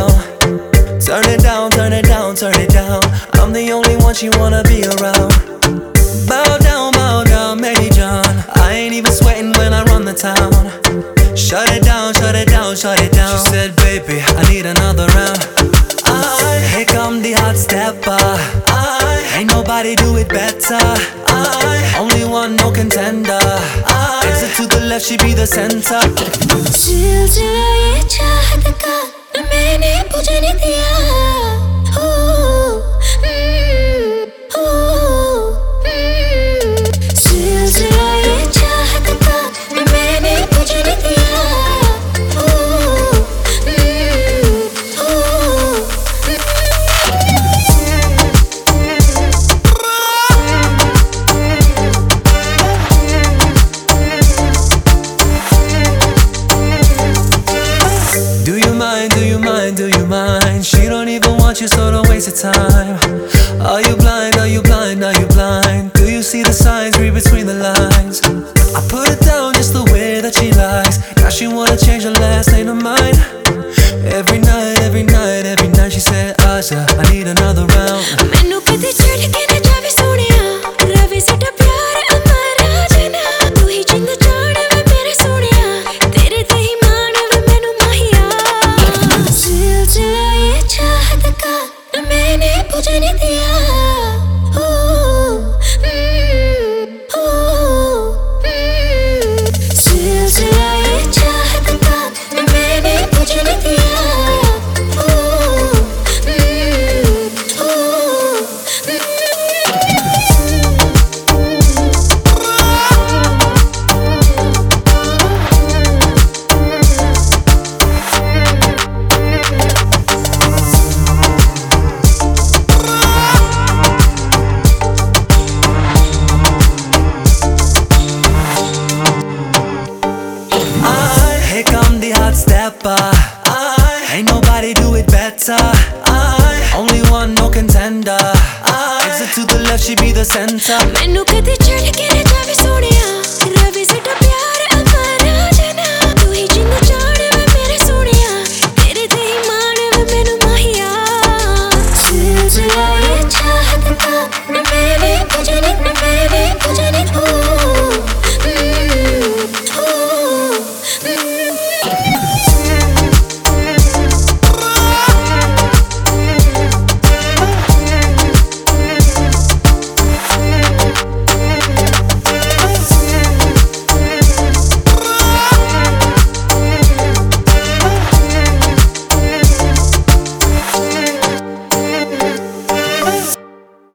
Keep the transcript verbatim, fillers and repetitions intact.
down. Turn it down, turn it down, turn it down. I'm the only one she wanna be around. Bow down, bow down, Mary John. I ain't even sweating when I run the town. Shut it down, shut it down, shut it down. She said, baby, I need another round. I, here come the hot stepper. I, ain't nobody do it better. I, only one, no contender. I, exit to the left, she be the center. सिलसिला ये चाहत का मैंने बुझने दिया. ओ, mm, ओ, mm. सिलसिला ये चाहत का मैंने बुझने दिया. ओ, mm, O, Do you mind, do you mind, do you mind? She don't even want you, so don't waste your time. Are you blind, are you blind, are you blind? Do you see the signs, read between the lines? I put it down just the way that she likes. Now she wanna change her last name to mine. Every night, every night, every night she said, Asha, I need another round. मैनू कदे छड़ के न जावे सोनिया. रवे साडा प्यार अमरा जना. तू ही जिंद जान वे मेरे सोनिया. तेरे ते ही मान वे मैनू माहिया. सिलसिला ये चाहत का मैंने बुझने दिया. ओ, mm, ओ, mm. सिलसिला ये चाहत का मैंने बुझने दिया. ओ, mm, O, I, here come the hot stepper. I, ain't nobody do it better. I, only one, no contender. I, exit to the left, she be the center. मैनू कदे छड़ के न जावे सोनिया.